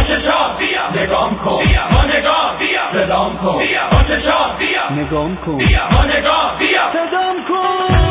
چشات بیا نگام کن بیا با نگاه بیا صدام کن بیا با چشات بیا نگام کن بیا با نگاه بیا صدام کن.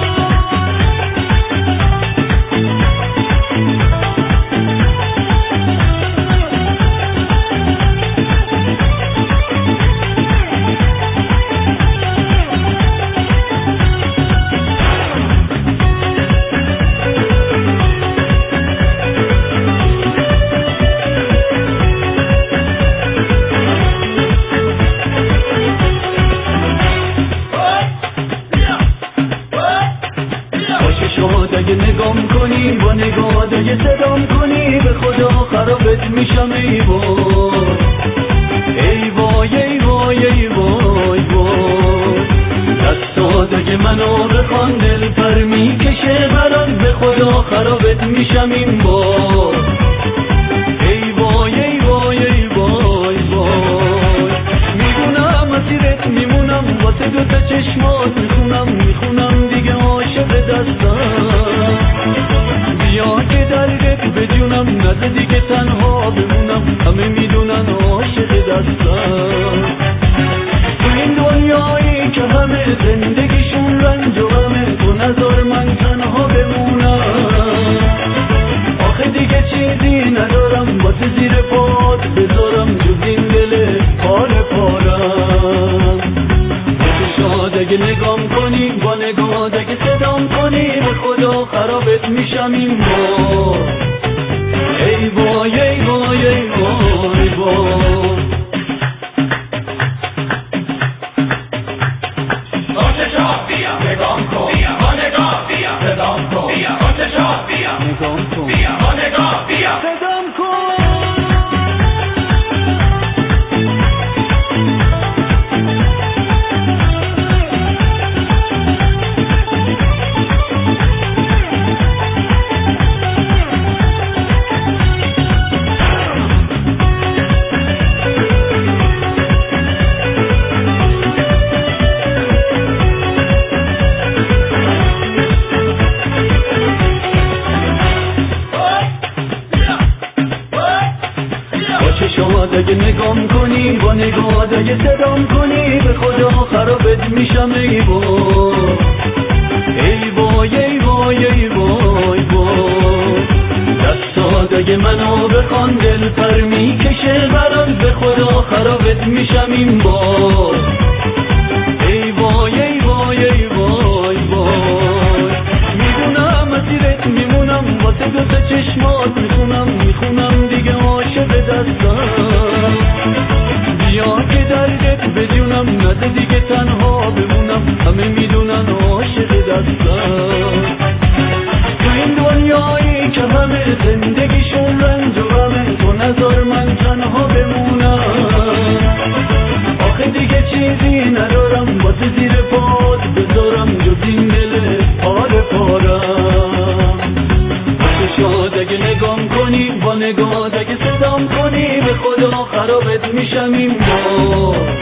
اگه نگام کنی با نگاه اگه صدام کنی به خدا خرابت میشم ای وای ای وای ای وای ای وای وای دستات اگه منو بخوان دل پر میکشه برات به خدا خرابت میشم این بار ای وای ای وای ای وای وای میدونم مسیرت میمونم واسه دوتا چشمات میخونم دیگه عاشق دستم بیا که دردت بدونم نزد دیگه تنها بمونم همه میدونن عاشق دستم تو این دنیایی که همه زندگیشون رنج و غمه تو نذار من تنها بمونم آخه دیگه چیزی ندارم واسه زیر پات بذارم جز این دل پاره پارم شاد اگه نگام کنی با نگاه اگه صدام کنی به خدا خرابت میشم این بار ای وای ای وای ای وای وای با چشات بیا نگام کن بیا با نگاه بیا صدام کن بیا با چشات بیا نگام کن بیا با نگاه بیا صدام کن. اگه نگام کنی با نگاه اگه صدام کنی به خدا خرابت میشم ای وای ای وای ای وای ای وای وای دستات اگه منو بخوان دل پر میکشه برات به خدا خرابت میشم این بار ای وای ای وای ای وای وای میدونم مسیرت میمونم واسه دوتا چشمات میخونم دیگه عاشق دستم بیا که دردت بدونم نده دیگه تنها بمونم همه میدونن عاشق دستم تو این دنیایی که همه زندگیشون رنج و غمه تو نذار من تنها بمونم آخه دیگه چیزی ندارم واسه زیر پات بذارم جز این دل پاره پارم شاد اگه نگام کنی با نگاه اگه صدام کنی به خدا خرابت میشم این بار